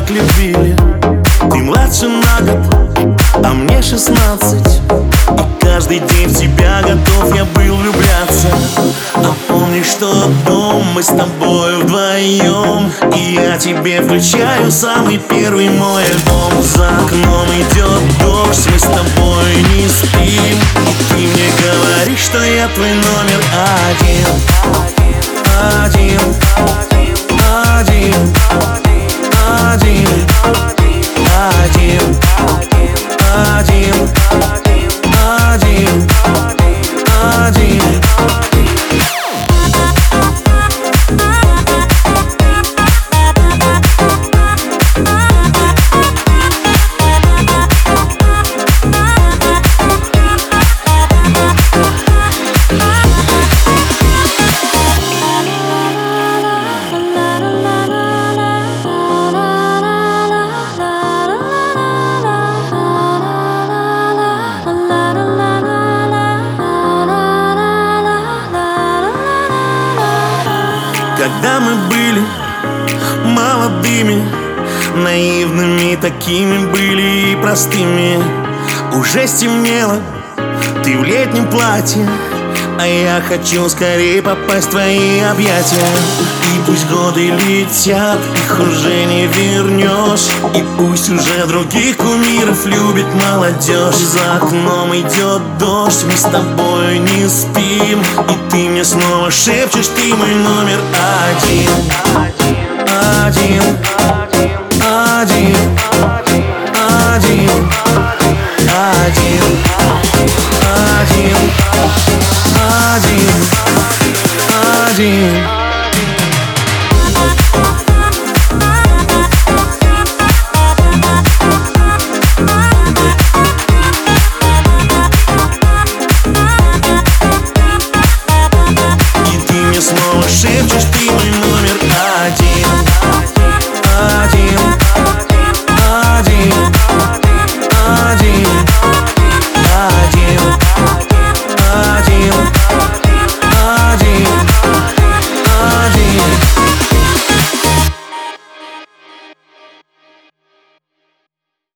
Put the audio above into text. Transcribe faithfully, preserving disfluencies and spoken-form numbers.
так любили. Ты младше на год, а мне шестнадцать. И каждый день в тебя готов я был влюбляться. А помнишь тот дом, мы с тобой вдвоем, и я тебе включаю самый первый мой альбом. За окном идет дождь, мы с тобой не спим, и ты мне говоришь, что я твой номер один. Один, один, один, один, один, один, один. Когда мы были молодыми, наивными такими были и простыми, уже стемнело, ты в летнем платье, а я хочу скорее попасть в твои объятия. И пусть годы летят, их уже не вернешь, и пусть уже других кумиров любит молодежь. За окном идет дождь, мы с тобой не спим, и ты мне снова шепчешь, ты мой номер один. Один, один, один, один, один, один, один.